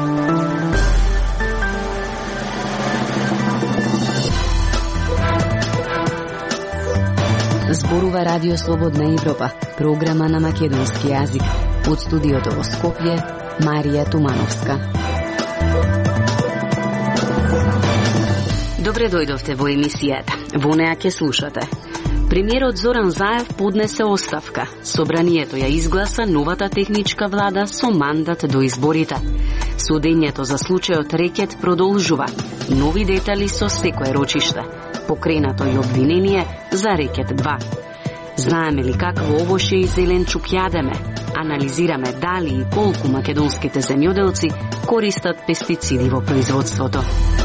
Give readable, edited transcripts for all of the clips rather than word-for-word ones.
Зборува Радио Слободна Европа, програма на македонски јазик. Од студиото во Скопје, Марија Тумановска. Добре дојдовте во емисијата. Во неа ќе слушате. Премиерот Зоран Заев поднесе оставка. Собранието ја изгласа новата техничка влада со мандат до изборите. Судењето за случајот Рекет продолжува. Нови детали со секое рочиште. Покренато и обвинение за Рекет 2. Знаеме ли какво овоше и зеленчук јадеме? Анализираме дали и колку македонските земјоделци користат пестициди во производството.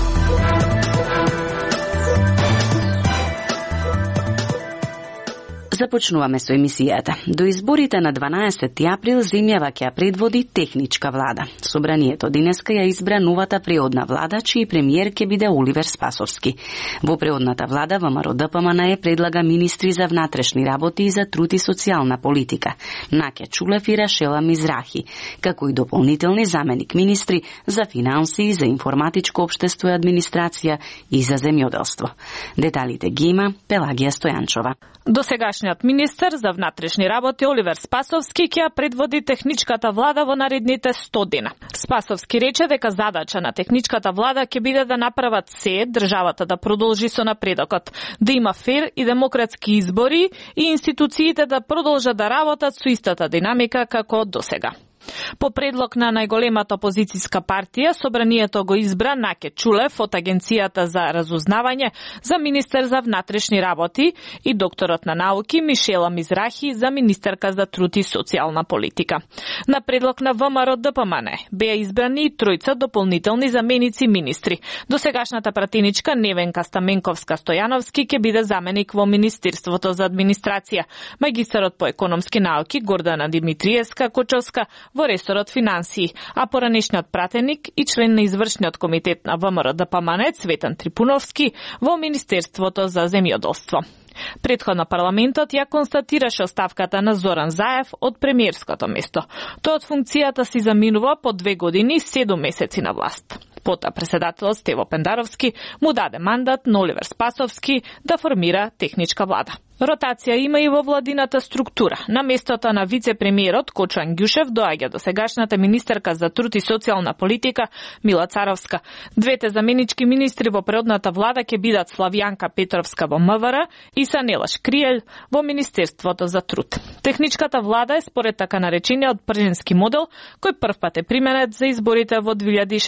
Започнуваме со емисијата. До изборите на 12 април земјава ќе ја предводи техничка влада. Собранието денеска ја избра новата преодна влада, чиј премиер ќе биде Оливер Спасовски. Во преодната влада ВМРО-ДПМНЕ предлага министри за внатрешни работи и за труд и социјална политика, Наке Чулев и Рашела Мизрахи, како и дополнителни заменик министри за финанси, за информатичко општество и администрација и за земјоделство. Деталите ги има Пелагија Стојанчова. Досегашниот министер за внатрешни работи Оливер Спасовски ќе ја предводи техничката влада во наредните 100 дена. Спасовски рече дека задача на техничката влада ќе биде да направат се државата да продолжи со напредокот, да има фер и демократски избори и институциите да продолжат да работат со истата динамика како досега. По предлог на најголемата опозицијска партија, собранието го избра Наке Чулев од Агенцијата за разузнавање за министер за внатрешни работи и докторот на науки Мишела Мизрахи за министерка за труд и социјална политика. На предлог на ВМРО-ДПМНЕ беа избрани и тројца дополнителни заменици министри. Досегашната пратеничка Невенка Стаменковска-Стојановски ќе биде заменик во Министерството за администрација, магистарот по економски науки Гордана Димитриевска-Кочовска во ресорот финансии, а поранешниот пратеник и член на извршниот комитет на ВМРО-ДПМНЕ Цветан Трипуновски во Министерството за земјоделство. Претходно парламентот ја констатираше оставката на Зоран Заев од премиерското место. Тој од функцијата си заминува по 2 години и 7 месеци на власт. Пота председателот Стево Пендаровски му даде мандат на Оливер Спасовски да формира техничка влада. Ротација има и во владината структура. На местото на вице-премиерот Кочо Ангјушев доаѓа досегашната министерка за труд и социјална политика Мила Царовска. Двете заменички министри во преодната влада ќе бидат Славјанка Петровска во МВР и Санела Шкриел во Министерството за труд. Техничката влада е според така наречениот пржински модел, кој првпат е применет за изборите во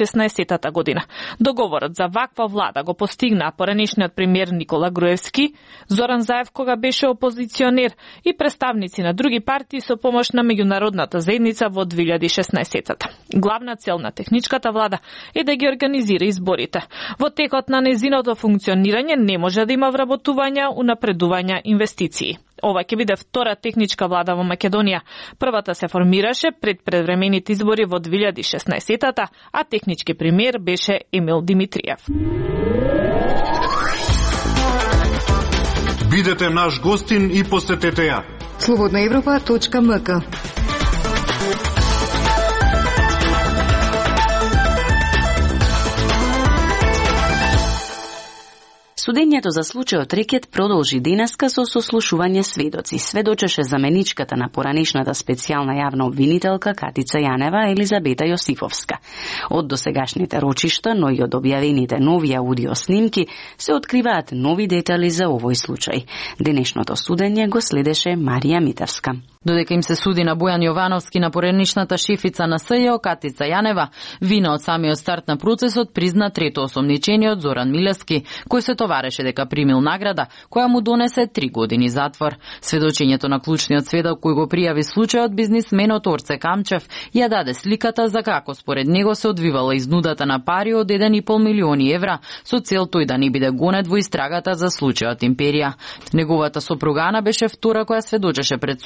2016 година. Договорот за ваква влада го постигна поранешниот премиер Никола Груевски, Зоран Заев кога беше опозиционер и представници на други партии со помош на меѓународната заедница во 2016-та. Главна цел на техничката влада е да ги организира изборите. Во текот на незиното функционирање не може да има вработувања, унапредувања, инвестиции. Ова ќе биде втора техничка влада во Македонија. Првата се формираше пред предвремените избори во 2016-та, а технички премиер беше Емил Димитриев. Бидете наш гостин и посетете ја. slobodnaevropa.mk. Судењето за случајот Рекет продолжи денеска со сослушување сведоци. Сведочеше заменичката на поранешната специјална јавна обвинителка Катица Јанева Елизабета Јосифовска. Од досегашните рочишта, но и од објавените нови аудио снимки, се откриваат нови детали за овој случај. Денешното судење го следеше Марија Митевска. Додека им се суди на Бојан Јовановски, на поранешната шефица на СЈО Катица Јанева, вина од самиот старт на процесот призна трето осомничениот Зоран Милевски, кој се товареше дека примил награда, која му донесе 3 години затвор. Сведочењето на клучниот сведок кој го пријави случајот, бизнисменот Орце Камчев, ја даде сликата за како според него се одвивала изнудата на пари од 1,5 милиони евра со цел тој да не биде гонет во истрагата за случајот Империја. Неговата сопруга Ана беше втора која сведочеше пред судот и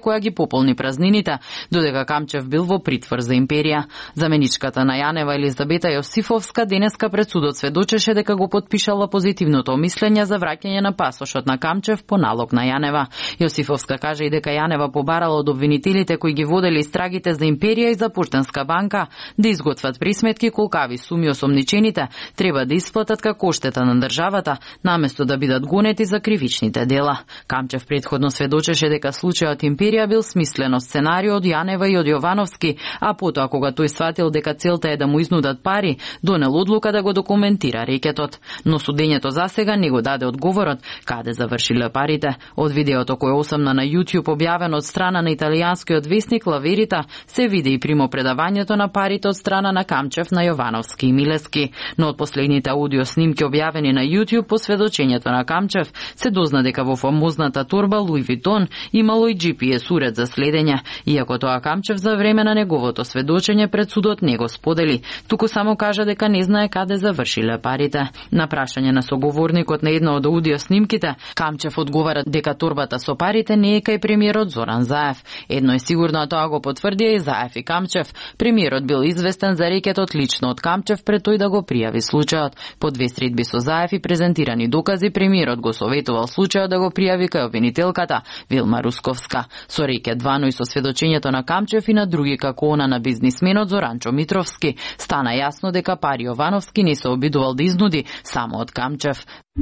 која ги пополни празнините, додека Камчев бил во притвор за империја. Заменичката на Јанева Елизабета Јосифовска денеска пред судот сведочеше дека го подпишала позитивното мислење за враќање на пасошот на Камчев по налог на Јанева. Јосифовска кажа и дека Јанева побарала од обвинителите кои ги водели истрагите за империја и за Поштенска банка да изготват присметки колкави суми осомничените треба да исплатат како оштета на државата, наместо да бидат гонети за кривичните дела. Камчев предходно сведочеше дека случајот империја бил смислено сценарио од Јанева и од Јовановски, а потоа кога тој сватил дека целта е да му изнудат пари, донел одлука да го документира рекетот. Но судењето засега не го даде одговорот каде завршиле парите. Од видеото кое осамна на YouTube објавено од страна на италијанскиот весник La Verità се види и примопредавањето на парите од страна на Камчев на Јовановски и Милески. Но од последните аудио снимки објавени на YouTube по сведочењето на Камчев се дозна дека во фамозната торба Луи Витон имало и GPS уред за следење, иако тоа Камчев за време на неговото сведочење пред судот не го сподели, туку само кажа дека не знае каде завршиле парите. На прашање на соговорникот на една од аудио снимките, Камчев одговара дека торбата со парите не е кај премиерот Зоран Заев. Едно е сигурно, тоа го потврдија и Заев и Камчев. Премиерот бил известен за рекетот лично од Камчев пред тој да го пријави случајот. По две средби со Заев и презентирани докази, премиерот го советувал случајот да го пријави кај обвинителката Вилма Русковска. Со рекет 2, но и со сведочењето на Камчев и на други како она на бизнисменот Зоранчо Митровски, стана јасно дека пари Јовановски не се обидувал да изнуди само од Камчев.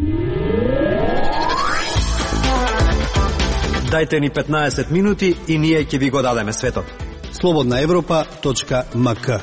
Дајте ни 15 минути и ние ќе ви го дадеме светот. slobodnaevropa.mk.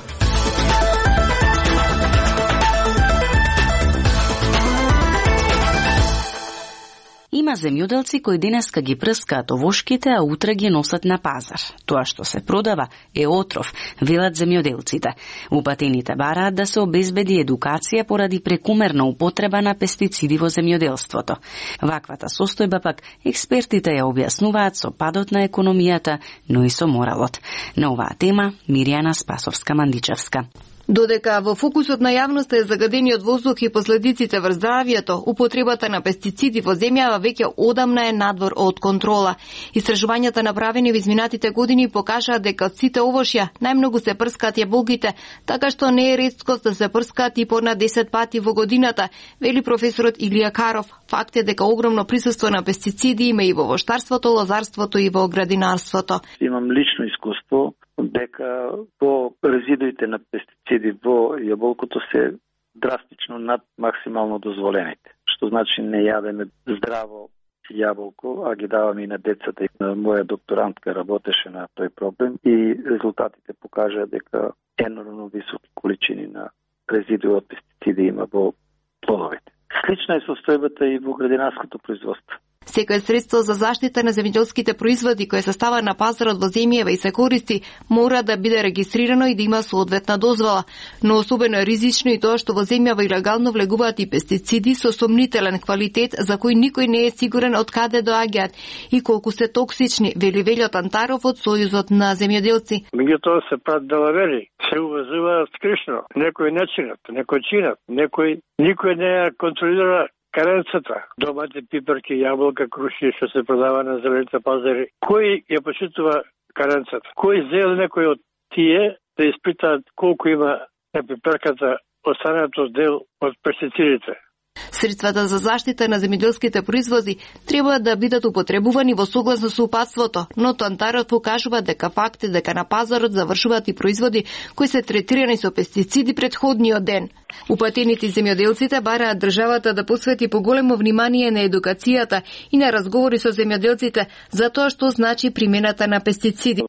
Има земјоделци кои денеска ги прскаат овошките, а утре ги носат на пазар. Тоа што се продава е отров, велат земјоделците. Упатените бараат да се обезбеди едукација поради прекумерна употреба на пестициди во земјоделството. Ваквата состојба пак експертите ја објаснуваат со падот на економијата, но и со моралот. На оваа тема Миријана Спасовска-Мандичевска. Додека во фокусот на јавноста е загадениот воздух и последиците врз здравјето, употребата на пестициди во земјава веќе одамна е надвор од контрола. Истражувањата направени во изминатите години покажаат дека од сите овошја најмногу се прскаат јаболките, така што не е реткост да се прскаат и по над 10 пати во годината, вели професорот Илија Каров. Факт е дека огромно присуство на пестициди има и во воштарството, лозарството и во градинарството. Имам лично искуство дека по резидуите на пестициди во јаболкото се драстично над максимално дозволените. Што значи не јадеме здраво јаболко, а ги даваме и на децата. Моја докторантка работеше на тој проблем и резултатите покажаа дека енормно високи количини на резидуи од пестициди има во плодовите. Слична е состојбата и во градинарското производство. Секој средство за заштита на земјоделските производи кое се става на пазарот во земјава и се користи, мора да биде регистрирано и да има соодветна дозвола. Но особено е ризично и тоа што во земјава илегално влегуваат и пестициди со сомнителен квалитет за кои никој не е сигурен од каде доаѓаат и колку се токсични, вели Велјо Тантаров од Сојузот на земјоделци. Меѓутоа се прават делавери, се увазуваат скришно, некои не чинат, некои чинат, никој не ја контролира каренцата, домати, пиперки, јаболка, круши што се продава на зелените пазари. Кој ја почитува каренцата? Кој зел некој од тие да испитаат колку има на пиперката останато дел од пестицидите? Средствата за заштита на земјоделските производи треба да бидат употребувани во согласно со упатството, но Тантарот покажува дека факт е дека на пазарот завршуваат и производи кои се третирани со пестициди претходниот ден. Упатените земјоделците бараат државата да посвети поголемо внимание на едукацијата и на разговори со земјоделците за тоа што значи примената на пестициди.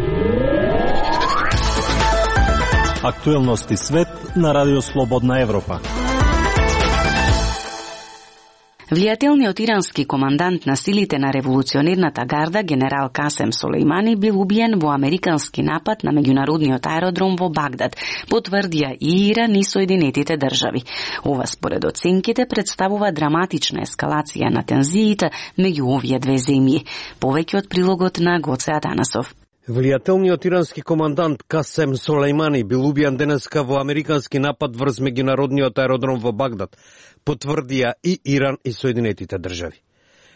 Актуелности свет на Радио Слободна Европа. Влијателниот ирански командант на силите на револуционерната гарда, генерал Касем Солејмани, бил убиен во американски напад на меѓународниот аеродром во Багдад, потврдија и Иран и Соединетите држави. Ова според оценките представува драматична ескалација на тензиите меѓу овие две земји. Повеќе од прилогот на Гоце Атанасов. Влијателниот ирански командант Касем Солејмани бил убиен денеска во американски напад врз меѓународниот аеродром во Багдад, потврдија и Иран и Соединетите држави.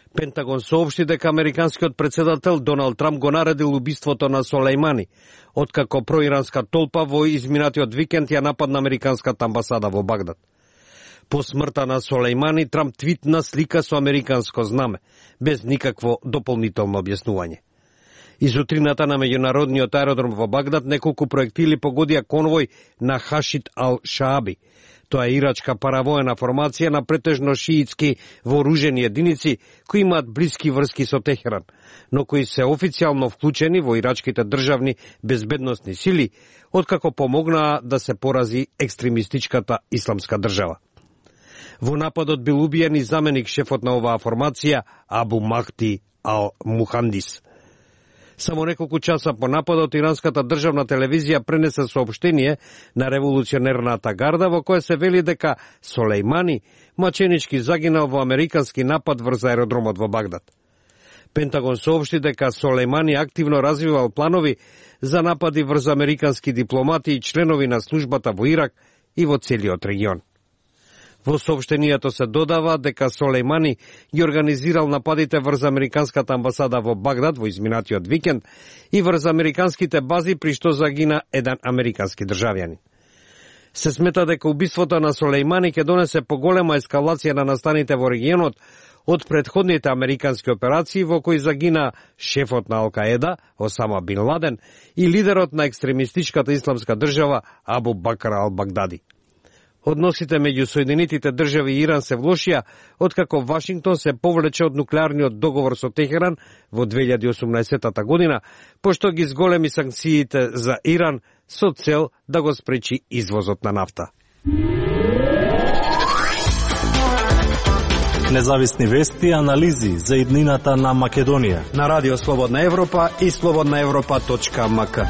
Пентагон соопшти дека американскиот председател Доналд Трамп го наредил убиството на Солејмани, откако проиранска толпа во изминатиот викенд ја нападна американската амбасада во Багдад. По смртта на Солејмани, Трамп твитна слика со американско знаме, без никакво дополнително објаснување. Изутрината на меѓународниот аеродром во Багдад неколку проектили погодија конвој на Хашид ал-Шааби. Тоа е ирачка паравоена формација на претежно шиитски вооружени единици кои имаат блиски врски со Техеран, но кои се официјално вклучени во ирачките државни безбедносни сили, откако помогнаа да се порази екстремистичката исламска држава. Во нападот бил убиен и заменик шефот на оваа формација Абу Махди ал-Мухандис. Само неколку часа по нападот, иранската државна телевизија пренесе соопштение на револуционерната гарда во кое се вели дека Солејмани маченички загинал во американски напад врз аеродромот во Багдад. Пентагон соопшти дека Солејмани активно развивал планови за напади врз американски дипломати и членови на службата во Ирак и во целиот регион. Во соопштението се додава дека Солејмани ги организирал нападите врз американската амбасада во Багдад во изминатиот викенд и врз американските бази, при што загина еден американски државјанин. Се смета дека убиството на Солејмани ќе донесе поголема ескалација на настаните во регионот од претходните американски операции во кои загина шефот на Ал-Каеда, Осама Бин Ладен, и лидерот на екстремистичката исламска држава Абу Бакр ал-Багдади. Односите меѓу Соединетите држави и Иран се влошија, откако Вашингтон се повлече од нуклеарниот договор со Техеран во 2018 година, пошто ги зголеми санкциите за Иран со цел да го спречи извозот на нафта. Независни вести и анализи за иднината на Македонија На Радио Слободна Европа и slobodnaevropa.mk.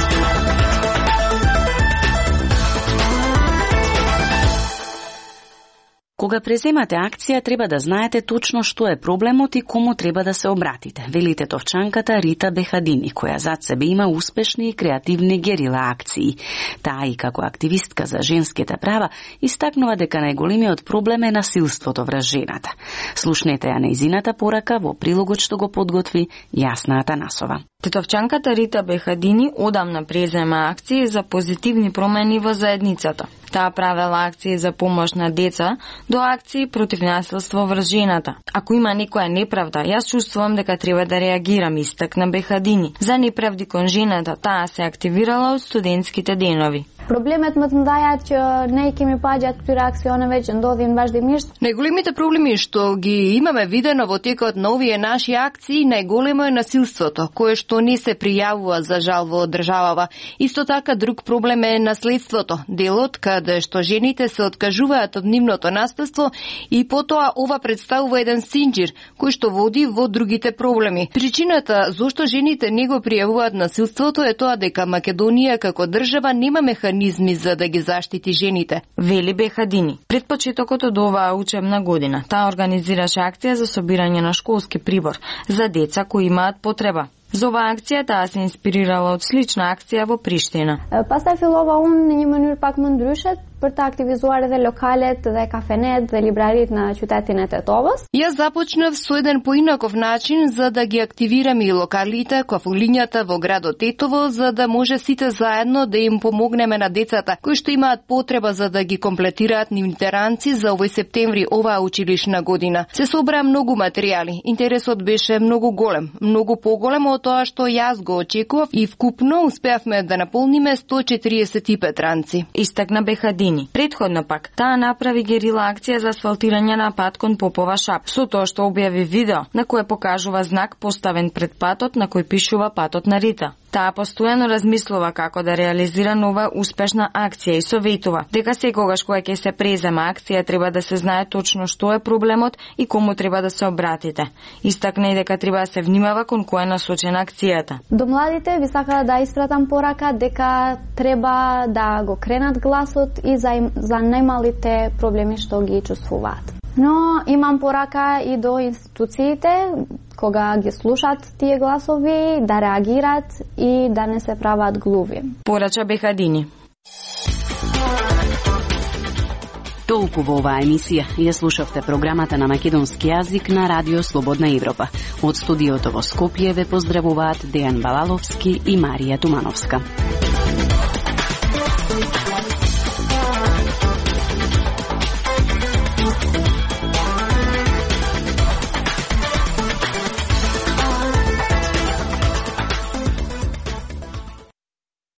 Кога преземате акција, треба да знаете точно што е проблемот и кому треба да се обратите, вели тетовчанката Рита Бехадини, која зад себе има успешни и креативни герила акции. Таа и како активистка за женските права истакнува дека најголемиот проблем е насилството врз жената. Слушнете ја нејзината порака во прилогот што го подготви Јасна Атанасова. Тетовчанката Рита Бехадини одамна презема акции за позитивни промени во заедницата. Таа правела акции за помош на деца до акции против насилство врз жената. Ако има некоја неправда, јас чувствувам дека треба да реагирам, истакна Бехадини. За неправди кон жената таа се активирала од студентските денови. Проблемот më të mëdha që ne I kemi pa gjatë këtyre aksioneve që ndodhin vazhdimisht. Најголемите проблеми што ги имаме видено во текот на овие наши акции, најголемо е насилството, кое што не се пријавува за жал во државава. Исто така друг проблем е наследството, делот каде што жените се откажуваат од нивното наследство и потоа ова представува еден синџир кој што води во другите проблеми. Причината зошто жените не го пријавуваат насилството е тоа дека Македонија како држава нема механизми за да ги заштити жените. Вели Бехадини. Пред почетокот од оваа учебна година, таа организираше акција за собирање на школски прибор за деца кои имаат потреба. За оваа акција таа се инспирирала од слична акција во Приштина. Pastaj fillova unë në një mënyrë pak më ndryshe për të aktivizuar edhe lokalet dhe kafenet dhe librarit në qytetin e Tetovës. Јас започнав со еден поинаков начин за да ги активирам и локалите, кафулињата во градот Тетово, за да може сите заедно да им помогнеме на децата кои што имаат потреба за да ги комплетираат нивните ранци за овој септември оваа училишна година. Се собраа многу материјали. Интересот беше многу голем, многу поголем од тоа што јас го очекував и вкупно успеавме да наполниме 145 ранци. Истакна Бехадини. Предходно пак, таа направи герила акција за асфалтирање на пат кон Попова шап, со тоа што објави видео на кое покажува знак поставен пред патот на кој пишува патот на Рита. Таа постојано размислува како да реализира нова успешна акција и советува дека секогаш кога ќе се презема акција треба да се знае точно што е проблемот и кому треба да се обратите. Истакна и дека треба да се внимава кон која е насочена акцијата. До младите ви сака да испратам порака дека треба да го кренат гласот и за најмалите проблеми што ги чувствуваат. Но имам порака и до институциите кога ги слушат тие гласови да реагират и да не се прават глуви. Порача Бехадини. Толку во оваа емисија. Ја слушавте програмата на македонски јазик на Радио Слободна Европа. Од студиото во Скопје ве поздравуваат Дејан Балаловски и Марија Тумановска.